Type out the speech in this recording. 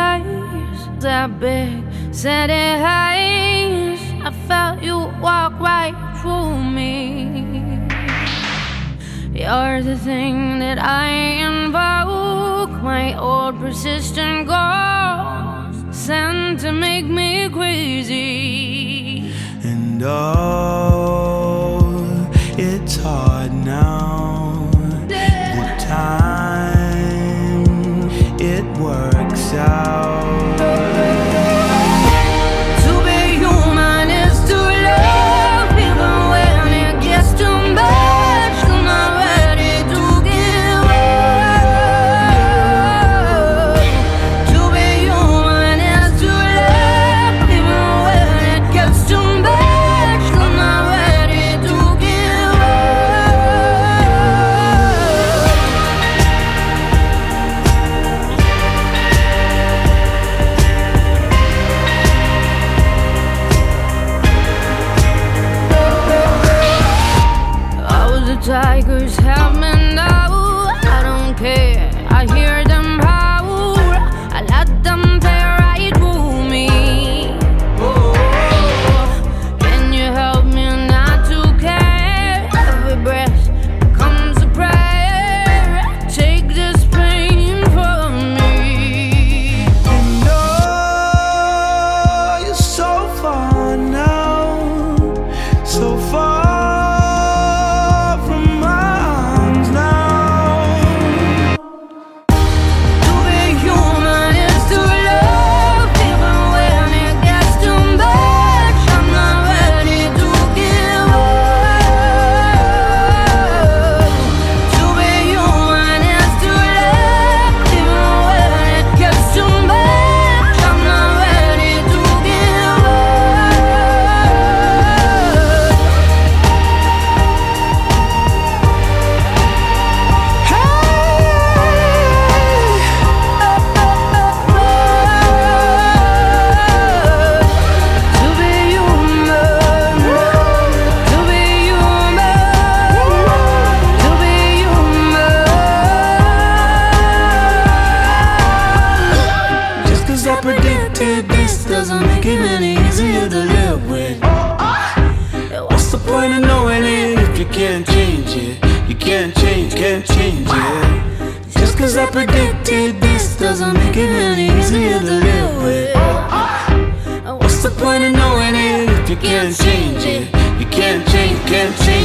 eyes, that big city eyes, I felt you walk right through me. You're the thing that I invoke, my old persistent ghost, sent to make me crazy. And oh, it's hard now. The time it works out. Tigers have me now, I don't care, I hear them howl, I let them tear right through me. Oh, can you help me not to care? Every breath becomes a prayer, take this pain from me. And oh, you're so far now, so far. This doesn't make it any easier to live with. What's the point of knowing it if you can't change it? You can't change it. Just cause I predicted this doesn't make it any easier to live with. What's the point of knowing it if you can't change it? You can't change